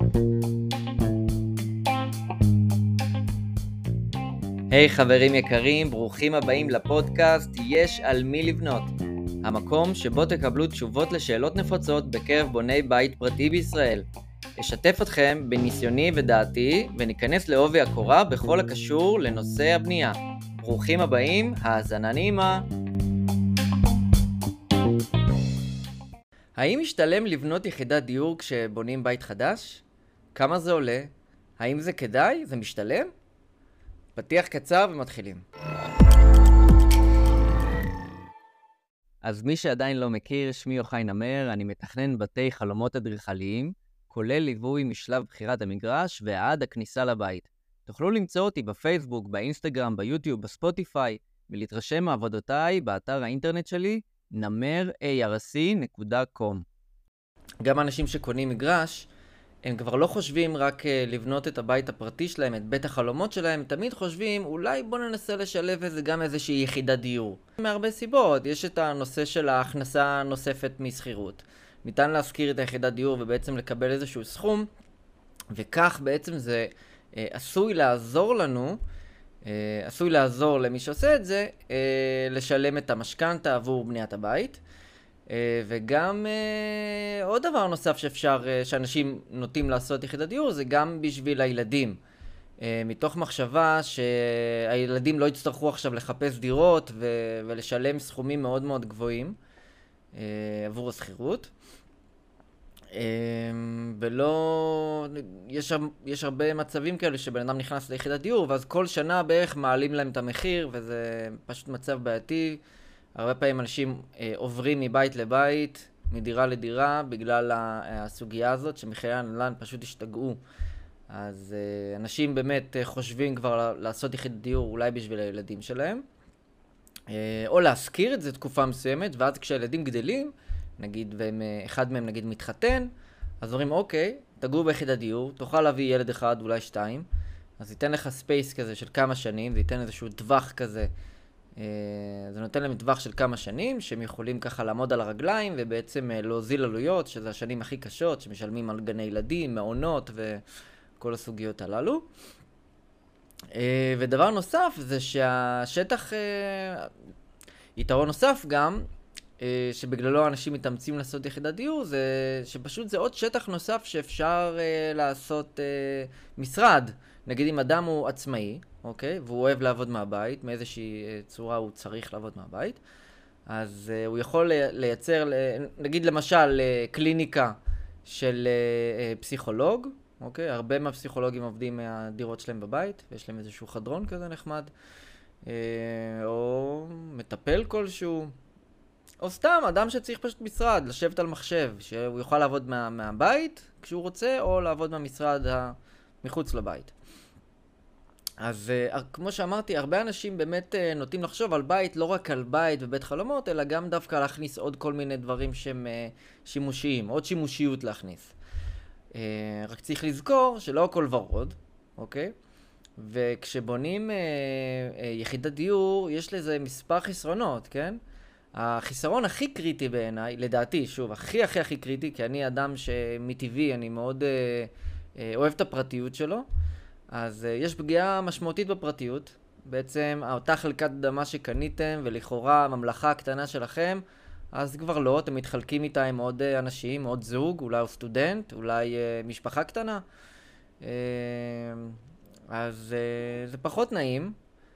היי חברים יקרים, ברוכים הבאים לפודקאסט יש על מי לבנות. המקום שבו תקבלו תשובות לשאלות נפוצות בקרב בוני בית פרטי בישראל. אשתף אתכם בניסיוני ודעתי וניכנס לעובי הקורה בכל הקשור לנושא הבנייה. ברוכים הבאים, האזנה נעימה. האם משתלם לבנות יחידת דיור כשבונים בית חדש? כמה זה עולה? האם זה כדאי? זה משתלם? פתיח קצר ומתחילים. אז מי שעדיין לא מכיר, שמי יוחאי נמר, אני מתכנן בתי חלומות אדריכליים, כולל ליווי משלב בחירת המגרש ועד הכניסה לבית. תוכלו למצוא אותי בפייסבוק, באינסטגרם, ביוטיוב, בספוטיפיי, ולהתרשם מעבודותיי באתר האינטרנט שלי, namerarc.com. גם אנשים שקונים מגרש, הם כבר לא חושבים רק לבנות את הבית הפרטי שלהם, את בית החלומות שלהם, תמיד חושבים, אולי בוא ננסה לשלב גם איזושהי יחידת דיור. מהרבה סיבות, יש את הנושא של ההכנסה נוספת מסחירות. ניתן להשכיר את היחידת דיור ובעצם לקבל איזשהו סכום, וכך בעצם זה עשוי לעזור לנו, עשוי לעזור למי שעושה את זה, לשלם את המשכנתא עבור בניית הבית. וגם עוד דבר נוסף שאנשים נוטים לעשות יחידת דיור, זה גם בשביל הילדים. מתוך מחשבה שהילדים לא יצטרכו עכשיו לחפש דירות ולשלם סכומים מאוד מאוד גבוהים עבור השכירות. ולא, יש הרבה מצבים כאלה שבן אדם נכנס ליחידת דיור, ואז כל שנה בערך מעלים להם את המחיר, וזה פשוט מצב בעייתי. הרבה פעמים אנשים עוברים מבית לבית, מדירה לדירה, בגלל הסוגיה הזאת שמחירי הנדל"ן פשוט השתגעו. אז אנשים באמת חושבים כבר לעשות יחידת דיור אולי בשביל הילדים שלהם, או להשכיר את זה תקופה מסוימת, ואז כשהילדים גדלים, נגיד, ואחד מהם נגיד מתחתן, אז אומרים אוקיי, תגור ביחידת דיור, תוכל להביא ילד אחד, אולי שתיים, אז ייתן לך ספייס כזה של כמה שנים, זה ייתן איזשהו טווח כזה, זה נותן להם טווח של כמה שנים, שהם יכולים ככה לעמוד על הרגליים, ובעצם להוזיל עלויות, שזה השנים הכי קשות, שמשלמים על גני ילדים, מעונות, וכל הסוגיות הללו. ודבר נוסף, זה שהשטח, יתרון נוסף גם, שבגללו אנשים מתאמצים לעשות יחידת דיור, זה שפשוט זה עוד שטח נוסף שאפשר לעשות משרד. נגיד אם אדם הוא עצמאי, אוקיי? והוא אוהב לעבוד מהבית, מאיזושהי צורה הוא צריך לעבוד מהבית, אז הוא יכול לייצר, נגיד למשל קליניקה של פסיכולוג, אוקיי? הרבה מהפסיכולוגים עובדים מהדירות שלהם בבית, ויש להם איזשהו חדרון כזה נחמד, או מטפל כלשהו, או סתם אדם שצריך פשוט משרד, לשבת על מחשב, שהוא יוכל לעבוד מהבית כשהוא רוצה, או לעבוד מהמשרד מחוץ לבית. אז כמו שאמרתי, הרבה אנשים באמת נוטים לחשוב על בית, לא רק על בית ובית חלומות, אלא גם דווקא להכניס עוד כל מיני דברים שהם שימושיים, עוד שימושיות להכניס. רק צריך לזכור שלא הכל ורוד, אוקיי? וכשבונים יחידת דיור, יש לזה מספר חסרונות, כן? החיסרון הכי קריטי בעיניי, לדעתי, שוב, הכי קריטי, כי אני אדם שמטבעי, אני מאוד אוהב את הפרטיות שלו, אז יש פגיעה משמעותית בפרטיות. בעצם אותה חלקת אדמה שקניתם ולכאורה הממלכה הקטנה שלכם, אז כבר לא, אתם מתחלקים איתה עם עוד אנשים, עוד זוג, אולי הוא סטודנט, אולי משפחה קטנה. אז זה פחות נעים,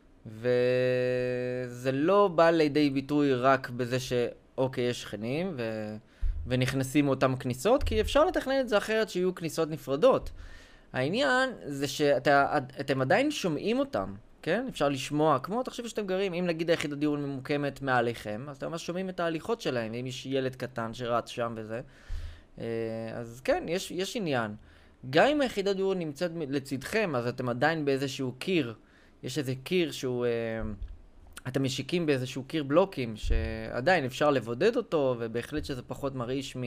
וזה לא בא לידי ביטוי רק בזה שאוקיי, יש שכנים ונכנסים אותם כניסות, כי אפשר לתכנן את זה אחרת שיהיו כניסות נפרדות. העניין זה שאתם עדיין שומעים אותם, כן? אפשר לשמוע, כמו תחשבו שאתם גרים, אם נגיד היחידת דיור ממוקמת מעליכם, אז אתם ממש שומעים את ההליכות שלהם, אם יש ילד קטן שרץ שם וזה. אז כן, יש עניין. גם אם היחידת דיור נמצאת לצדכם, אז אתם עדיין באיזשהו קיר, יש איזה קיר שהוא, אתם משיקים באיזשהו קיר בלוקים, שעדיין אפשר לבודד אותו, ובהחלט שזה פחות מרעיש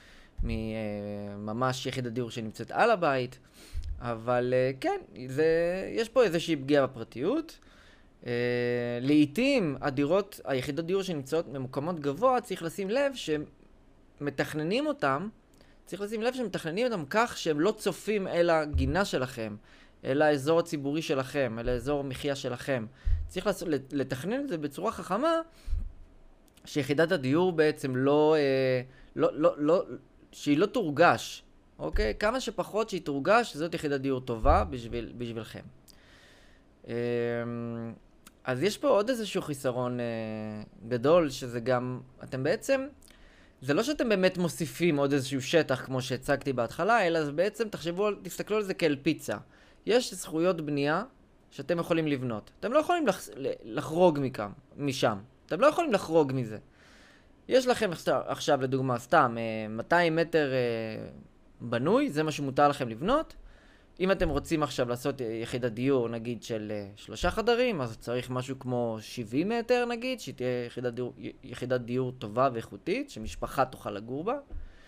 ממש יחידת דיור שנמצאת על הבית. אבל כן, יש פה איזושהי פגיעה בפרטיות. לעתים היחידות דיור שנמצאות ממוקמות גבוה, צריך לשים לב שמתכננים אותם צריך לשים לב שמתכננים אותם כך שהם לא צופים אל הגינה שלכם, אל האזור הציבורי שלכם, אל האזור המחיה שלכם. צריך לתכנן את זה בצורה חכמה, שיחידת הדיור בעצם שהיא לא תורגש, אוקיי? כמה שפחות שהיא תורגש, זאת יחידת דיור טובה בשבילכם. אז יש פה עוד איזשהו חיסרון גדול, שזה גם, אתם בעצם, זה לא שאתם באמת מוסיפים עוד איזשהו שטח כמו שהצגתי בהתחלה, אלא זה בעצם, תסתכלו על זה כאל פיצה. יש זכויות בנייה שאתם יכולים לבנות. אתם לא יכולים לחרוג משם. אתם לא יכולים לחרוג מזה. יש לכם עכשיו לדוגמה סתם 200 מטר בנוי, זה מה שמותר לכם לבנות. אם אתם רוצים עכשיו לעשות יחידת דיור נגיד של 3 חדרים, אז צריך משהו כמו 70 מטר נגיד, שתהיה יחידת דיור טובה ואיכותית, שמשפחה תוכל לגור בה.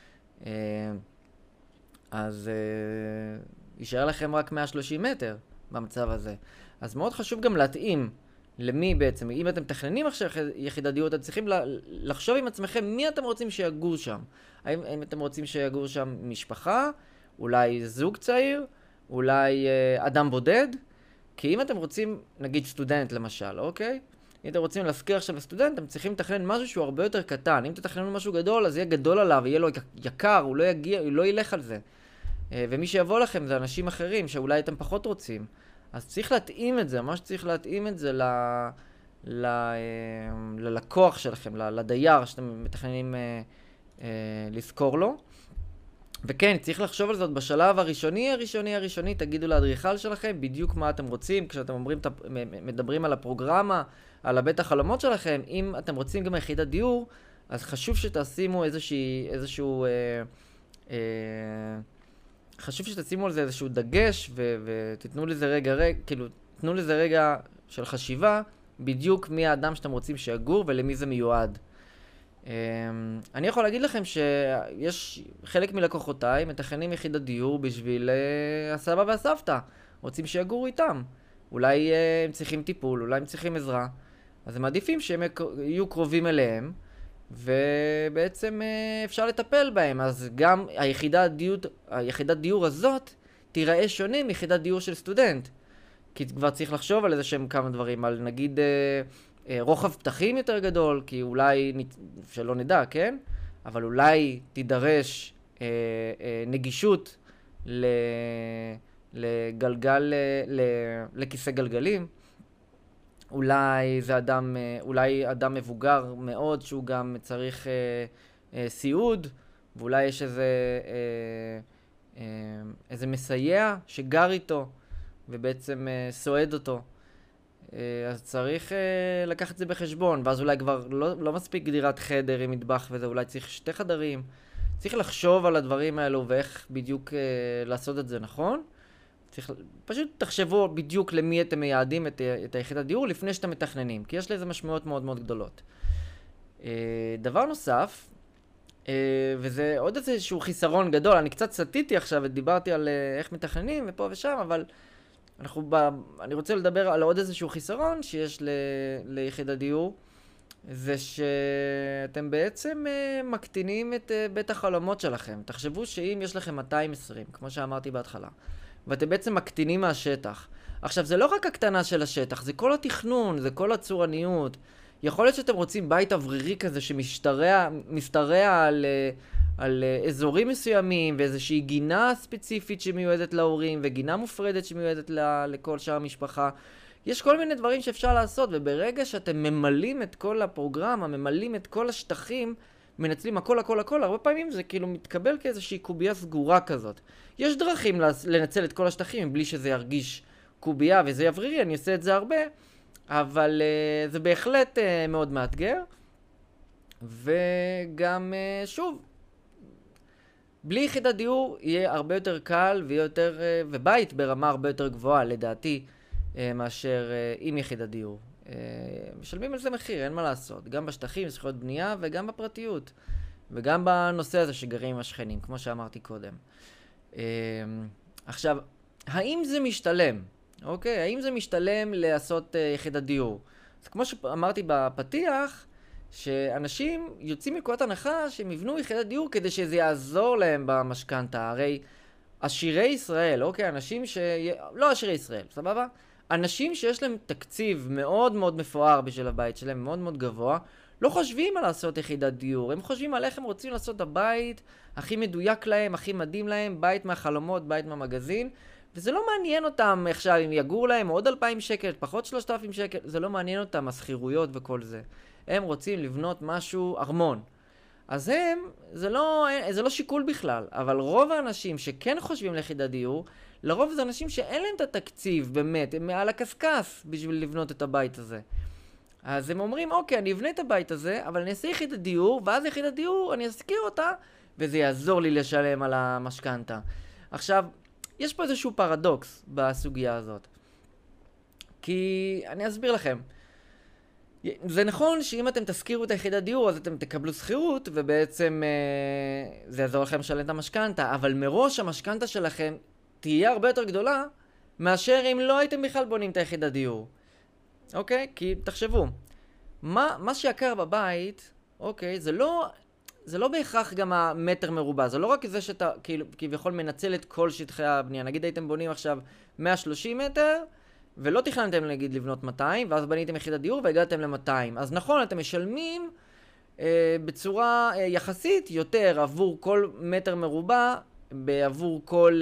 אז יישאר לכם רק 130 מטר במצב הזה. אז מאוד חשוב גם להתאים למי בעצם, אם אתם מתכננים עכשיו יחידת דיור, אתם צריכים לחשוב עם עצמכם מי אתם רוצים שיגור שם. האם אתם רוצים שיגור שם משפחה, אולי זוג צעיר, אולי אדם בודד, כי אם אתם רוצים, נגיד סטודנט למשל, אוקיי? אם אתם רוצים להזכיר עכשיו לסטודנט, אתם צריכים לתכנן משהו שהוא הרבה יותר קטן. אם תתכננו משהו גדול, אז יהיה גדול עליו, יהיה לו יקר, הוא לא ילך על זה. ומי שיבוא לכם זה אנשים אחרים שאולי אתם פחות רוצים. אז צריך להתאים את זה, ממש צריך להתאים את זה ללקוח שלכם, לדייר שאתם מתכננים לזכור לו. וכן, צריך לחשוב על זאת בשלב הראשוני, תגידו לאדריכל שלכם בדיוק מה אתם רוצים, כשאתם מדברים על הפרוגרמה, על הבית החלומות שלכם, אם אתם רוצים גם יחידת דיור, אז חשוב שתשימו חשוב שתשימו על זה איזשהו דגש, ותתנו לזה תנו לזה רגע של חשיבה, בדיוק מי האדם שאתם רוצים שיגור ולמי זה מיועד. אני יכול להגיד לכם שיש חלק מלקוחותיי מתכננים יחידת דיור בשביל הסבא והסבתא, רוצים שיגורו איתם. אולי הם צריכים טיפול, אולי הם צריכים עזרה, אז הם מעדיפים שהם יהיו קרובים אליהם, ובעצם אפשר לטפל בהם. אז גם היחידת דיור הזאת תיראה שונה מיחידת דיור של סטודנט, כי כבר צריך לחשוב על איזה שהם כמה דברים, על נגיד רוחב פתחים יותר גדול, כי אולי, שלא נדע, כן? אבל אולי תידרש נגישות לכיסא גלגלים. אולי אדם מבוגר מאוד שהוא גם צריך סיעוד, ואולי יש איזה מסייע שגר איתו ובעצם סועד אותו. אז צריך לקחת את זה בחשבון, ואז אולי כבר לא מספיק דירת חדר עם מטבח וזה, אולי צריך 2 חדרים. צריך לחשוב על הדברים האלו ואיך בדיוק לעשות את זה נכון. פשוט תחשבו בדיוק למי אתם מייעדים את היחידת דיור לפני שאתם מתכננים, כי יש לזה משמעויות מאוד מאוד גדולות. דבר נוסף, וזה עוד איזשהו חיסרון גדול, אני קצת סטיתי עכשיו ודיברתי על איך מתכננים ופה ושם, אבל אני רוצה לדבר על עוד איזשהו חיסרון שיש ליחידת דיור, זה שאתם בעצם מקטינים את בית החלומות שלכם. תחשבו שאם יש לכם 220, כמו שאמרתי בהתחלה, ואתם בעצם מקטינים מהשטח. עכשיו, זה לא רק הקטנה של השטח, זה כל התכנון, זה כל הצורניות. יכול להיות שאתם רוצים בית אוורירי כזה שמשתרע על אזורים מסוימים, ואיזושהי גינה ספציפית שמיועדת להורים, וגינה מופרדת שמיועדת לכל שאר המשפחה. יש כל מיני דברים שאפשר לעשות, וברגע שאתם ממלאים את כל הפרוגרמה, ממלאים את כל השטחים, מנצלים הכל, הרבה פעמים זה כאילו מתקבל כאיזושהי קובייה סגורה כזאת. יש דרכים לנצל את כל השטחים בלי שזה ירגיש קובייה וזה יברירי, אני עושה את זה הרבה, אבל זה בהחלט מאוד מאתגר. וגם שוב, בלי יחידת דיור יהיה הרבה יותר קל ובית ברמה הרבה יותר גבוהה לדעתי מאשר עם יחידת דיור. משלמים על זה מחיר, אין מה לעשות. גם בשטחים, זכויות בנייה, וגם בפרטיות. וגם בנושא הזה שגרים עם השכנים, כמו שאמרתי קודם. עכשיו, האם זה משתלם? אוקיי? האם זה משתלם לעשות יחידת דיור? אז כמו שאמרתי בפתיח, שאנשים יוצאים מנקודת הנחה שהם יבנו יחידת דיור כדי שזה יעזור להם במשכנתה. הרי עשירי ישראל, אוקיי, אנשים לא עשירי ישראל, סבבה? אנשים שיש להם תקציב מאוד מאוד מפואר בשביל הבית שלהם, מאוד מאוד גבוה, לא חושבים על לעשות יחידת דיור. הם חושבים על איך הם רוצים לעשות את הבית הכי מדויק להם, הכי מדהים להם, בית מהחלומות, בית מהמגזין, וזה לא מעניין אותם עכשיו אם יגור להם עוד 2,000 שקל, פחות 3,000 שקל, זה לא מעניין אותם, הסחירויות וכל זה. הם רוצים לבנות משהו, ארמון. אז זה לא שיקול בכלל, אבל רוב האנשים שכן חושבים ליחידת דיור, לרוב זה אנשים שאין להם את התקציב באמת, הם מעל הקסקס בשביל לבנות את הבית הזה. אז הם אומרים, אוקיי, אני אבנה את הבית הזה, אבל אני אעשה יחידת דיור, ואז יחידת דיור, אני אזכיר אותה, וזה יעזור לי לשלם על המשכנתה. עכשיו, יש פה איזשהו פרדוקס בסוגיה הזאת. כי אני אסביר לכם. זה נכון שאם אתם תזכירו את היחידת דיור, אז אתם תקבלו שכירות, ובעצם זה יעזור לכם לשלם את המשכנתה, אבל מראש המשכנתה שלכם תהיה הרבה יותר גדולה, מאשר אם לא הייתם בכלל בונים את היחידת דיור. אוקיי? כי תחשבו, מה שיקר בבית, אוקיי, זה לא בהכרח גם המטר מרובע, זה לא רק זה שאתה כביכול מנצל את כל שטחי הבנייה. נגיד הייתם בונים עכשיו 130 מטר, ולא תכננתם להגיד לבנות 200, ואז בניתם יחידת דיור והגעתם ל-200. אז נכון, אתם משלמים בצורה יחסית יותר עבור כל מטר מרובע, בעבור כל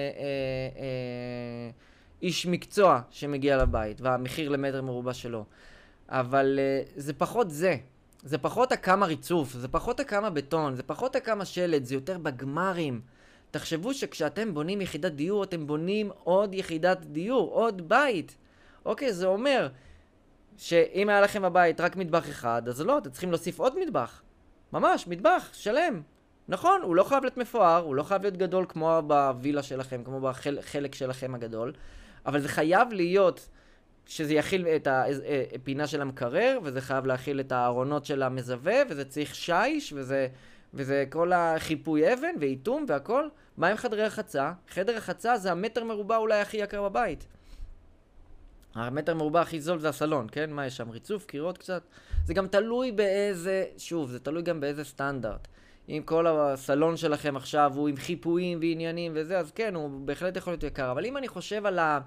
איש מקצוע שמגיע לבית, והמחיר למטר מרובע שלו. אבל זה פחות זה. זה פחות הכמה ריצוף, זה פחות הכמה בטון, זה פחות הכמה שלד, זה יותר בגמרים. תחשבו שכשאתם בונים יחידת דיור, אתם בונים עוד יחידת דיור, עוד בית. אוקיי, זה אומר שאם היה לכם בבית רק מטבח אחד, אז לא, אתם צריכים להוסיף עוד מטבח. ממש, מטבח, שלם. נכון, הוא לא חייב להיות מפואר, הוא לא חייב להיות גדול כמו בווילה שלכם, כמו בחלק שלכם הגדול, אבל זה חייב להיות שזה יכיל את הפינה של המקרר, וזה חייב להכיל את הארונות של המזווה, וזה צריך שיש, וזה כל החיפוי אבן ואיתום והכל. מה עם חדרי רחצה? חדר רחצה זה המטר מרובע אולי הכי יקר בבית. המטר מרובע הכי זול זה הסלון, כן? מה יש שם? ריצוף, קירות קצת? זה גם תלוי באיזה, שוב, זה תלוי גם באיזה סטנדרט. אם כל הסלון שלכם עכשיו הוא עם חיפויים ועניינים וזה, אז כן, הוא בהחלט יכול להיות יקר. אבל אם אני חושב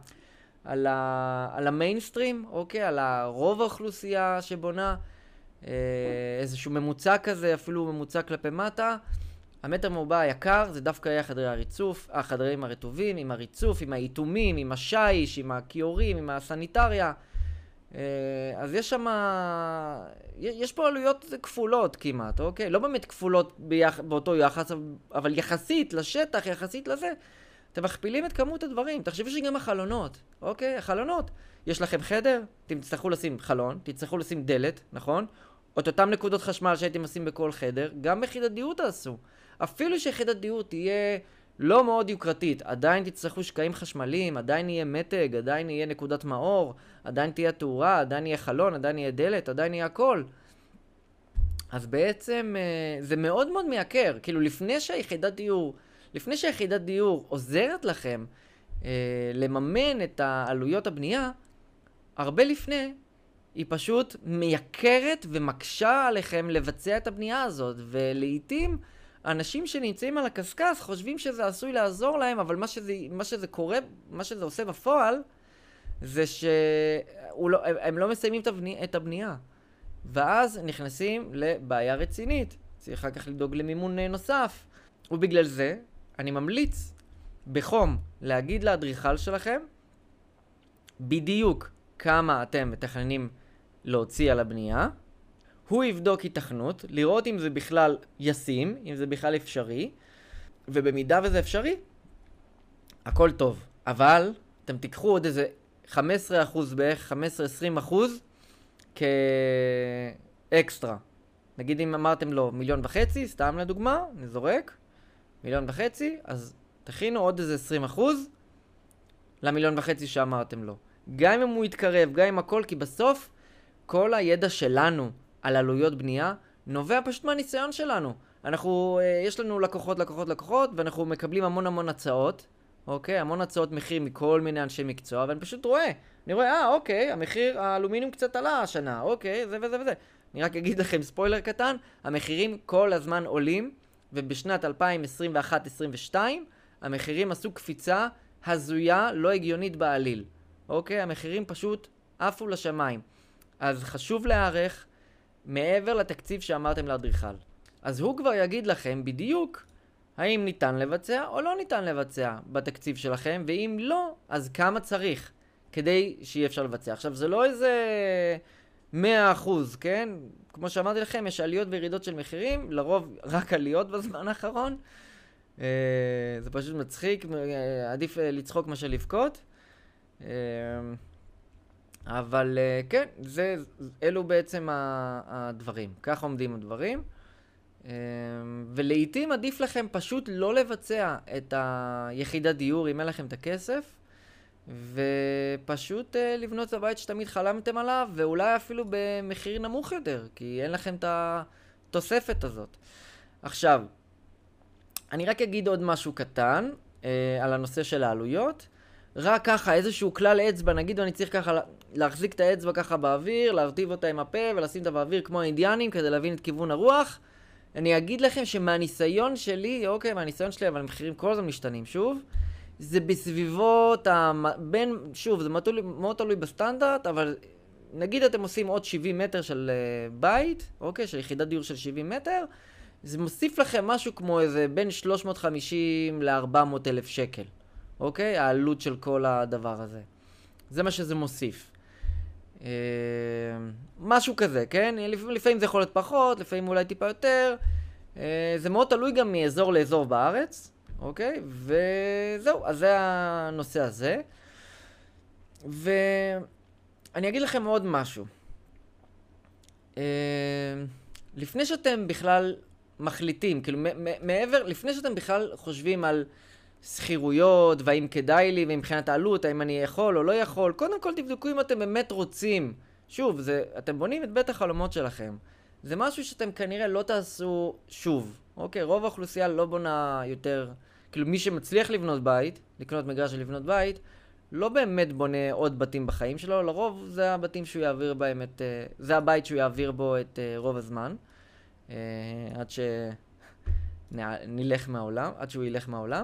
על המיינסטרים, אוקיי? על הרוב האוכלוסייה שבונה, איזשהו ממוצע כזה, אפילו ממוצע כלפי מטה, המטר מרובע היקר זה דווקא היה חדרי הריצוף, החדרים הרטובים, עם הריצוף, עם האיתומים, עם השיש, עם הכיורים, עם הסניטריה. אז יש פה עלויות כפולות כמעט, אוקיי? לא באמת כפולות באותו יחס, אבל יחסית לשטח, יחסית לזה, אתם מכפילים את כמות הדברים. תחשבו שגם החלונות, אוקיי? החלונות. יש לכם חדר, אתם תצטרכו לשים חלון, תצטרכו לשים דלת, נכון? את אותם נקודות חשמל שהייתם עושים בכל חדר, גם ביחידת דיור תעשו. אפילו שיחידת דיור תהיה לא מאוד יוקרתית, עדיין תצטרכו שקעים חשמליים, עדיין יהיה מתג, עדיין יהיה נקודת מאור, עדיין תהיה תאורה, עדיין יהיה חלון, עדיין יהיה דלת, עדיין יהיה הכל. אז בעצם זה מאוד מאוד מייקר. כאילו לפני שהיחידת דיור עוזרת לכם לממן את העלויות הבנייה, הרבה לפני היא פשוט מייקרת ומקשה עליכם לבצע את הבנייה הזאת, ולעיתים אנשים שנמצאים על הקסקס חושבים שזה עשוי לעזור להם, אבל מה שזה עושה בפועל זה שהם לא מסיימים את הבנייה, ואז נכנסים לבעיה רצינית. צריך אחר כך לדאוג למימון נוסף, ובגלל זה אני ממליץ בחום להגיד לאדריכל שלכם בדיוק כמה אתם מתכננים להוציא על הבנייה. הוא יבדוק התכנות, לראות אם זה בכלל ישים, אם זה בכלל אפשרי, ובמידה וזה אפשרי, הכל טוב. אבל אתם תיקחו עוד איזה 15% בערך, 15-20% כאקסטרה. נגיד אם אמרתם לו 1.5 מיליון, סתם לדוגמה, נזורק, 1.5 מיליון, אז תכינו עוד איזה 20% ל1.5 מיליון שאמרתם לו. גם אם הוא יתקרב, גם אם הכל, כי בסוף כל הידע שלנו על עלויות בנייה נובע פשוט מהניסיון שלנו. יש לנו לקוחות, ואנחנו מקבלים המון הצעות, אוקיי? המון הצעות מחיר מכל מיני אנשי מקצוע, ואני פשוט רואה, אוקיי, המחיר האלומיניום קצת עלה השנה, אוקיי, זה וזה וזה. אני רק אגיד לכם ספוילר קטן, המחירים כל הזמן עולים, ובשנת 2021-2022 המחירים עשו קפיצה הזויה, לא הגיונית בעליל. אוקיי? המחירים פשוט עפו לשמיים. אז חשוב להערך מעבר לתקציב שאמרתם לאדריכל. אז הוא כבר יגיד לכם בדיוק האם ניתן לבצע או לא ניתן לבצע בתקציב שלכם, ואם לא, אז כמה צריך כדי שיהיה אפשר לבצע. עכשיו, זה לא איזה 100%, כן? כמו שאמרתי לכם, יש עליות וירידות של מחירים, לרוב רק עליות בזמן האחרון. זה פשוט מצחיק, עדיף לצחוק מה שלבכות. אבל כן, אלו בעצם הדברים. כך עומדים הדברים. ולעיתים עדיף לכם פשוט לא לבצע את היחידת דיור אם אין לכם את הכסף, ופשוט לבנות את הבית שתמיד חלמתם עליו, ואולי אפילו במחיר נמוך יותר, כי אין לכם את התוספת הזאת. עכשיו, אני רק אגיד עוד משהו קטן על הנושא של העלויות. רק ככה, איזשהו כלל אצבע, נגיד אני צריך ככה להחזיק את האצבע ככה באוויר, להרטיב אותה עם הפה ולשים אותה באוויר כמו האינדיאנים כדי להבין את כיוון הרוח. אני אגיד לכם שמהניסיון שלי, אוקיי, מהניסיון שלי, אבל המחירים כל הזמן משתנים שוב, זה בסביבות, שוב, זה מאוד תלוי בסטנדרט, אבל נגיד אתם עושים עוד 70 מטר של בית, אוקיי, של יחידת דיור של 70 מטר, זה מוסיף לכם משהו כמו איזה בין 350 ל-400 אלף שקל, אוקיי? העלות של כל הדבר הזה. זה מה שזה מוסיף. משהו כזה, כן? לפעמים זה יכול להיות פחות, לפעמים אולי טיפה יותר. זה מאוד תלוי גם מאזור לאזור בארץ, אוקיי? וזהו, אז זה הנושא הזה. ואני אגיד לכם עוד משהו. לפני שאתם בכלל מחליטים, כאילו לפני שאתם בכלל חושבים על שכירויות, והאם כדאי לי, ומבחינת העלות, האם אני יכול או לא יכול, קודם כל תבדקו אם אתם באמת רוצים. שוב, אתם בונים את בית החלומות שלכם. זה משהו שאתם כנראה לא תעשו שוב. אוקיי, רוב האוכלוסייה לא בונה יותר, כאילו מי שמצליח לבנות בית, לקנות מגרש ולבנות בית, לא באמת בונה עוד בתים בחיים שלו, לרוב זה הבתים שהוא יעביר בהם זה הבית שהוא יעביר בו את רוב הזמן. עד שנלך מהעולם, עד שהוא ילך מהעולם.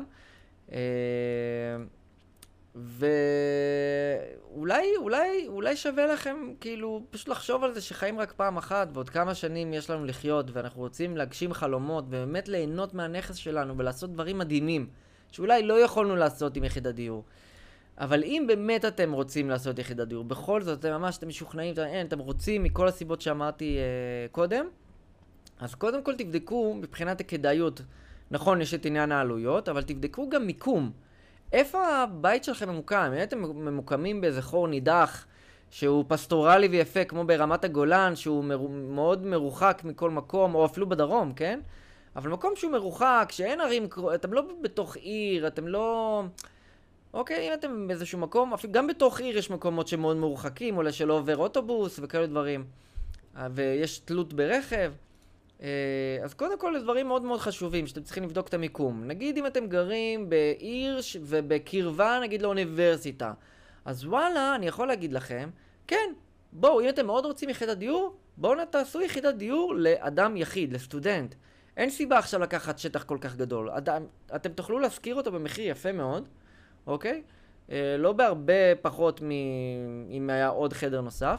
ואולי שווה לכם כאילו פשוט לחשוב על זה שחיים רק פעם אחת, ועוד כמה שנים יש לנו לחיות, ואנחנו רוצים להגשים חלומות ובאמת ליהנות מהנכס שלנו ולעשות דברים מדהימים שאולי לא יכולנו לעשות עם יחידת דיור. אבל אם באמת אתם רוצים לעשות יחידת דיור, בכל זאת אתם משוכנעים, אתם רוצים מכל הסיבות שאמרתי קודם, אז קודם כל תבדקו מבחינת הכדאיות. נכון, יש את עניין העלויות, אבל תבדקו גם מיקום. איפה הבית שלכם ממוקם? אם אתם ממוקמים באיזה חור נידח, שהוא פסטורלי ויפה, כמו ברמת הגולן, שהוא מאוד מרוחק מכל מקום, או אפילו בדרום, כן? אבל מקום שהוא מרוחק, שאין ערים, אתם לא בתוך עיר, אתם לא... אוקיי, אם אתם באיזשהו מקום, אפילו גם בתוך עיר יש מקומות שמאוד מרוחקים, אולי שלא עובר אוטובוס וכאלה דברים. ויש תלות ברכב. אז קודם כל, דברים מאוד מאוד חשובים שאתם צריכים לבדוק את המיקום. נגיד אם אתם גרים בעיר ובקרבה, נגיד לאוניברסיטה. אז וואלה, אני יכול להגיד לכם, כן, בואו, אם אתם מאוד רוצים יחידת דיור, בואו תעשו יחידת דיור לאדם יחיד, לסטודנט. אין סיבה עכשיו לקחת שטח כל כך גדול. אתם תוכלו להשכיר אותו במחיר יפה מאוד, אוקיי? לא בהרבה פחות אם היה עוד חדר נוסף.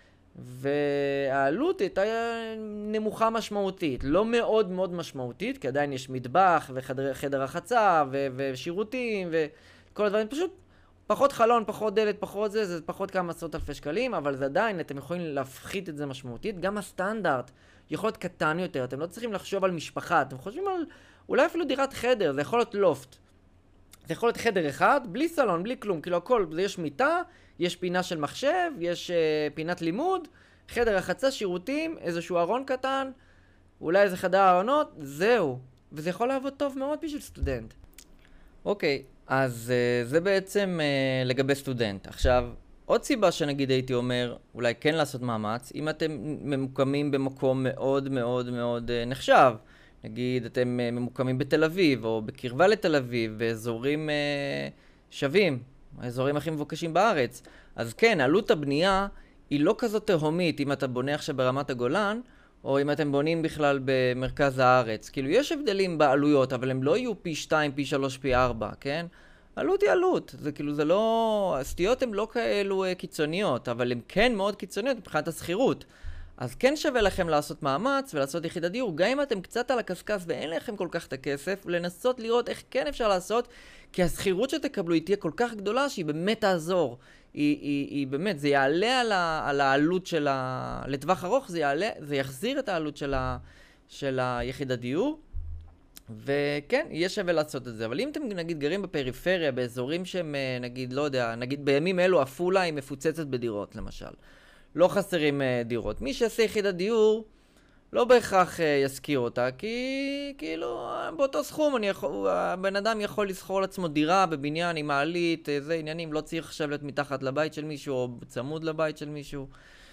והעלות הייתה נמוכה משמעותית, לא מאוד מאוד משמעותית, כי עדיין יש מטבח וחדר רחצה ושירותים וכל הדברים, פשוט פחות חלון, פחות דלת, פחות זה פחות כמה עשרות אלפי שקלים, אבל זה עדיין, אתם יכולים להפחית את זה משמעותית. גם הסטנדרט יכול להיות קטן יותר, אתם לא צריכים לחשוב על משפחה, אתם חושבים על אולי אפילו דירת חדר, זה יכול להיות לופט. זה יכול להיות חדר אחד, בלי סלון, בלי כלום, כאילו הכל, יש מיטה, יש פינה של מחשב, יש פינת לימוד, חדר רחצה, שירותים, איזשהו ארון קטן, אולי איזה חדר ארונות, זהו. וזה יכול לעבוד טוב מאוד בשביל סטודנט. אוקיי, אז זה בעצם לגבי סטודנט. עכשיו, עוד סיבה שנגיד הייתי אומר, אולי כן לעשות מאמץ, אם אתם ממוקמים במקום מאוד מאוד מאוד נחשב, נגיד אתם ממוקמים בתל אביב או בקרבה לתל אביב, באזורים שווים, האזורים הכי מבוקשים בארץ, אז כן, עלות הבנייה היא לא כזאת תהומית אם אתה בונה עכשיו ברמת הגולן, או אם אתם בונים בכלל במרכז הארץ. כאילו, יש הבדלים בעלויות, אבל הם לא יהיו פי 2, פי 3, פי 4, כן? עלות היא עלות. זה כאילו, זה לא... הסטיות הן לא כאלו קיצוניות, אבל הן כן מאוד קיצוניות מבחינת השכירות. אז כן שווה לכם לעשות מאמץ ולעשות יחידת דיור, גם אם אתם קצת על הקסקס ואין לכם כל כך את הכסף, לנסות לראות איך כן אפשר לעשות, כי השכירות שתקבלו היא תהיה כל כך גדולה שהיא באמת תעזור. היא באמת, זה יעלה על העלות של לטווח ארוך, זה יחזיר את העלות של היחידת דיור, וכן, יהיה שווה לעשות את זה. אבל אם אתם נגיד גרים בפריפריה, באזורים שהם נגיד, לא יודע, נגיד בימים אלו עפולה היא מפוצצת בדירות למשל. לא חסרים דירות. מי שיעשה יחידת דיור לא בהכרח יזכיר אותה, כי כאילו באותו סכום הבן אדם יכול לסחור לעצמו דירה בבניין עם מעלית, זה עניינים, לא צריך עכשיו להיות מתחת לבית של מישהו או צמוד לבית של מישהו.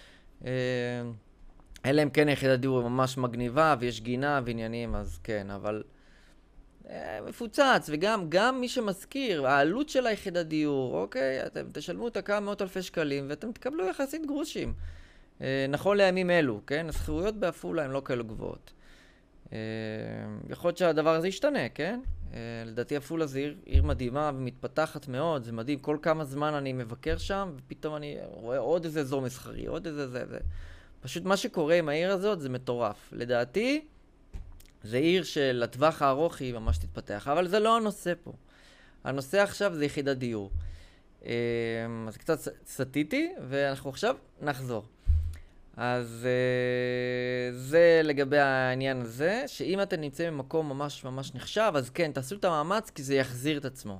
אלא אם כן יחידת דיור היא ממש מגניבה ויש גינה ועניינים, אז כן, אבל מפוצץ, וגם מי שמזכיר, העלות של היחידת דיור, אוקיי, אתם תשלמו אותה כמה מאות אלפי שקלים ואתם תקבלו יחסית גרושים. נכון לימים אלו, כן? השכירויות בעפולה הן לא כאלו גבוהות. יכול להיות שהדבר הזה ישתנה, כן? לדעתי עפולה זה עיר מדהימה ומתפתחת מאוד, זה מדהים. כל כמה זמן אני מבקר שם, ופתאום אני רואה עוד איזה אזור מסחרי, עוד איזה זה. פשוט מה שקורה עם העיר הזאת זה מטורף. לדעתי, זה עיר שלטווח הארוך היא ממש תתפתח, אבל זה לא הנושא פה. הנושא עכשיו זה יחידת דיור. אז קצת סטיתי, ואנחנו עכשיו נחזור. אז זה לגבי העניין הזה, שאם אתם נמצאים במקום ממש ממש נחשב, אז כן, תעשו את המאמץ, כי זה יחזיר את עצמו.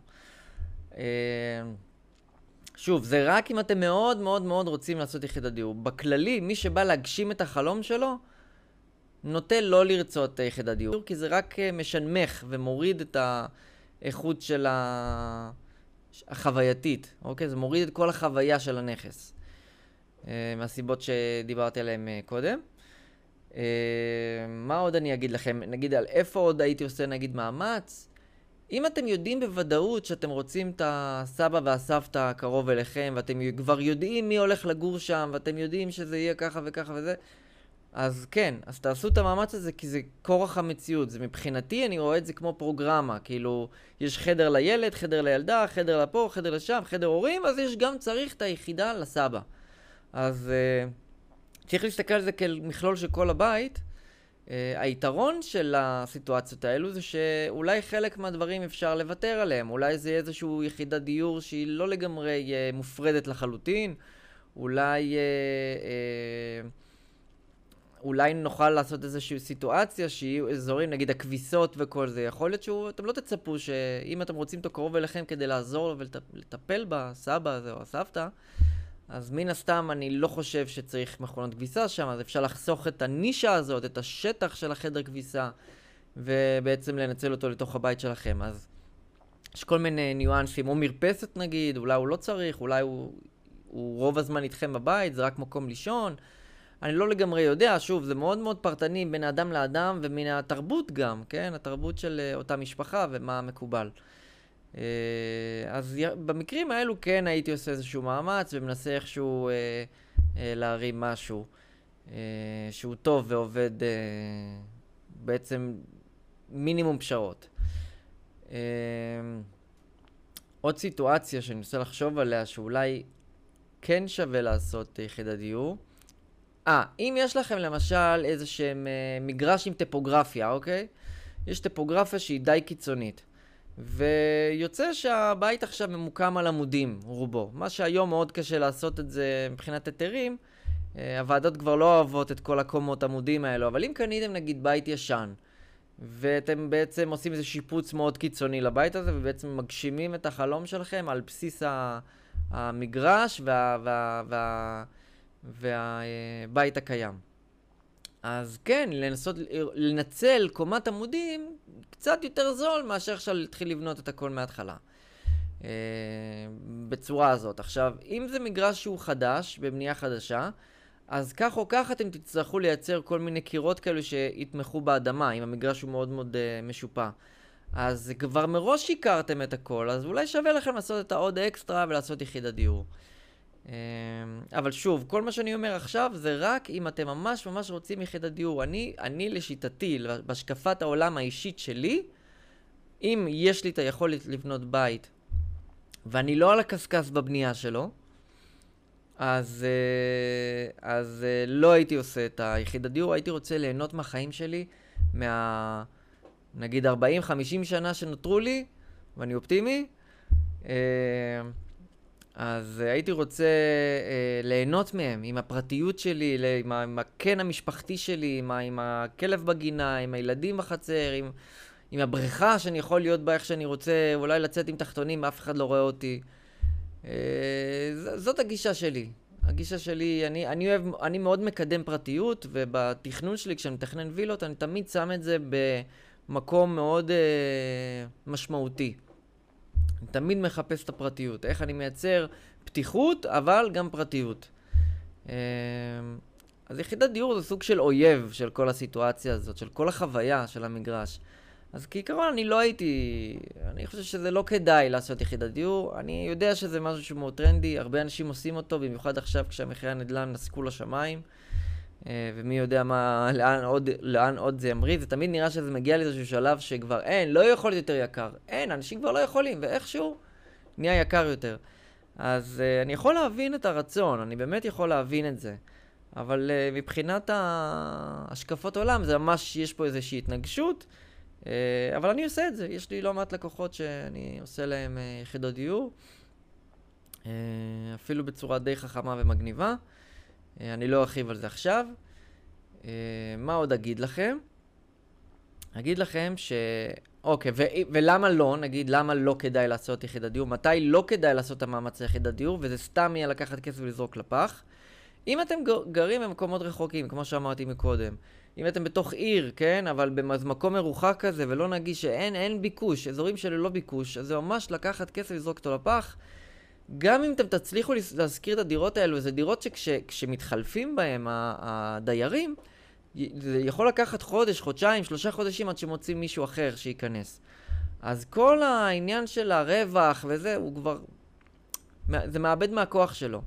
שוב, זה רק אם אתם מאוד מאוד מאוד רוצים לעשות יחידת דיור. בכללי, מי שבא להגשים את החלום שלו, נוטה לא לרצות יחידת דיור, כי זה רק משנמך ומוריד את האיכות של החווייתית, אוקיי? זה מוריד את כל החוויה של הנכס. מהסיבות שדיברתי עליהן קודם. מה עוד אני אגיד לכם? נגיד על איפה עוד הייתי עושה נגיד מאמץ? אם אתם יודעים בוודאות שאתם רוצים את הסבא והסבתא קרוב אליכם, ואתם כבר יודעים מי הולך לגור שם, ואתם יודעים שזה יהיה ככה וככה וזה, אז כן, אז תעשו את המאמץ הזה, כי זה כורח המציאות. זה מבחינתי, אני רואה את זה כמו פרוגרמה, כאילו, יש חדר לילד, חדר לילדה, חדר לפה, חדר לשם, חדר הורים, אז יש גם צריך את היחידה לסבא. אז צריך להסתכל על זה כמכלול של כל הבית. היתרון של הסיטואציות האלו זה שאולי חלק מהדברים אפשר לוותר עליהם. אולי זה איזשהו יחידת דיור שהיא לא לגמרי מופרדת לחלוטין. אולי נוכל לעשות איזושהי סיטואציה שיהיו אזורים, נגיד הכביסות וכל זה. יכול להיות שאתם לא תצפו שאם אתם רוצים אותו קרוב אליכם כדי לעזור לו ולטפל בסבא הזה או הסבתא, אז מן הסתם אני לא חושב שצריך מכונות כביסה שם, אז אפשר לחסוך את הנישה הזאת, את השטח של החדר כביסה, ובעצם לנצל אותו לתוך הבית שלכם. אז יש כל מיני ניואנסים, או מרפסת נגיד, אולי הוא לא צריך, אולי הוא רוב הזמן איתכם בבית, זה רק מקום לישון. אני לא לגמרי יודע, שוב, זה מאוד מאוד פרטני בין האדם לאדם, ומן התרבות גם, כן? התרבות של אותה משפחה ומה מקובל. אז במקרים האלו כן הייתי עושה איזשהו מאמץ ומנסה איכשהו להרים משהו שהוא טוב ועובד בעצם מינימום פשרות. עוד סיטואציה שאני מנסה לחשוב עליה שאולי כן שווה לעשות יחידת דיור. אם יש לכם למשל איזשהם מגרש עם טופוגרפיה, אוקיי? יש טופוגרפיה שהיא די קיצונית. ויוצא שהבית עכשיו ממוקם על עמודים, רובו. מה שהיום מאוד קשה לעשות את זה מבחינת היתרים, הוועדות כבר לא אוהבות את כל הקומות עמודים האלו, אבל אם קניתם נגיד בית ישן, ואתם בעצם עושים איזה שיפוץ מאוד קיצוני לבית הזה, ובעצם מגשימים את החלום שלכם על בסיס המגרש והבית הקיים. אז כן, לנצל קומת עמודים קצת יותר זול מאשר עכשיו להתחיל לבנות את הכל מההתחלה. בצורה הזאת. עכשיו, אם זה מגרש שהוא חדש, בבנייה חדשה, אז כך או כך אתם תצטרכו לייצר כל מיני קירות כאלו שיתמכו באדמה, אם המגרש הוא מאוד מאוד משופע. אז כבר מראש שיקרתם את הכל, אז אולי שווה לכם לעשות את העוד אקסטרה ולעשות יחידת דיור. אבל שוב, כל מה שאני אומר עכשיו זה רק אם אתם ממש ממש רוצים יחידת דיור. אני לשיטתי, בהשקפת העולם האישית שלי, אם יש לי את היכולת לבנות בית, ואני לא על הקסקס בבנייה שלו, אז לא הייתי עושה את היחידת דיור, הייתי רוצה ליהנות מהחיים שלי, נגיד 40-50 שנה שנותרו לי, ואני אופטימי, אז הייתי רוצה ליהנות מהם, עם הפרטיות שלי, עם הקן המשפחתי שלי, עם הכלב בגינה, עם הילדים בחצר, עם הבריכה שאני יכול להיות בה איך שאני רוצה, אולי לצאת עם תחתונים, אף אחד לא רואה אותי. זאת הגישה שלי. הגישה שלי, אני מאוד מקדם פרטיות, ובתכנון שלי, כשאני מתכנן וילות, אני תמיד שם את זה במקום מאוד משמעותי. אני תמיד מחפש את הפרטיות. איך אני מייצר פתיחות, אבל גם פרטיות. אז יחידת דיור זה סוג של אויב של כל הסיטואציה הזאת, של כל החוויה של המגרש. אז כעיקרון אני חושב שזה לא כדאי לעשות יחידת דיור. אני יודע שזה משהו שהוא מאוד טרנדי, הרבה אנשים עושים אותו, במיוחד עכשיו כשהמחירי הנדל"ן נסקו לשמיים, ומי יודע לאן עוד זה ימריא. זה תמיד נראה שזה מגיע לאיזשהו שלב שכבר לא יכול להיות יותר יקר. אנשים כבר לא יכולים, ואיכשהו נהיה יקר יותר. אז אני יכול להבין את הרצון, אני באמת יכול להבין את זה. אבל מבחינת השקפות עולם, זה ממש, יש פה איזושהי התנגשות, אבל אני עושה את זה. יש לי לא מעט לקוחות שאני עושה להם יחידות דיור, אפילו בצורה די חכמה ומגניבה. אני לא ארחיב על זה עכשיו. מה עוד אגיד לכם? אגיד לכם אוקיי, ולמה לא? נגיד, למה לא כדאי לעשות יחידת דיור? מתי לא כדאי לעשות את המאמץ ליחידת דיור? וזה סתם יהיה לקחת כסף ולזרוק לפח. אם אתם גרים במקומות רחוקים, כמו שאמרתי מקודם, אם אתם בתוך עיר, כן, אבל במקום מרוחק כזה ולא נגיש, שאין ביקוש, אזורים שללא ביקוש, אז זה ממש לקחת כסף ולזרוק אותו לפח. גם אם אתם תצליחו להזכיר את הדירות האלו, זה דירות שכשמתחלפים בהם הדיירים, זה יכול לקחת חודש, חודשיים, 3 חודשים עד שמוצאים מישהו אחר שייכנס. אז כל העניין של הרווח וזה, הוא כבר, זה מאבד מהכוח שלו.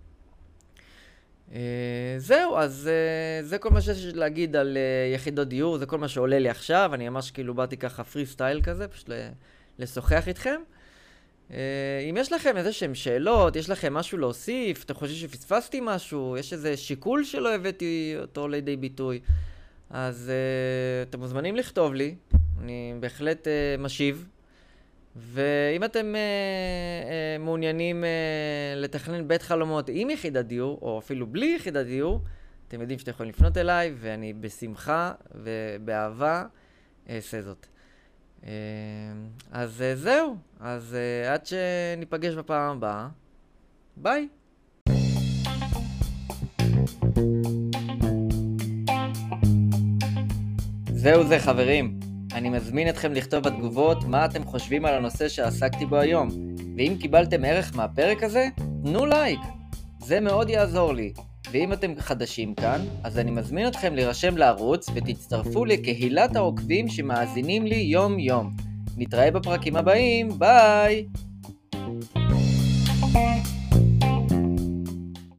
זהו, אז זה כל מה שיש להגיד על יחידות דיור, זה כל מה שעולה לי עכשיו. אני ממש כאילו באתי ככה פרי סטייל כזה, פשוט לשוחח איתכם. אם יש לכם איזה שהם שאלות, יש לכם משהו להוסיף, אתם חושבים שפספסתי משהו, יש איזה שיקול שלא הבאתי אותו לידי ביטוי, אז אתם מוזמנים לכתוב לי, אני בהחלט משיב. ואם אתם מעוניינים לתכנן בית חלומות עם יחידת דיור, או אפילו בלי יחידת דיור, אתם יודעים שאתם יכולים לפנות אליי, ואני בשמחה ובאהבה אעשה זאת. אז זהו, אז עד שניפגש בפעם הבאה, ביי. זהו זה חברים, אני מזמין אתכם לכתוב בתגובות מה אתם חושבים על הנושא שעסקתי בו היום, ואם קיבלתם ערך מהפרק הזה, תנו לייק, זה מאוד יעזור לי. ואם אתם חדשים כאן, אז אני מזמין אתכם להירשם לערוץ ותצטרפו לקהילת העוקבים שמאזינים לי יום יום. נתראה בפרקים הבאים, ביי!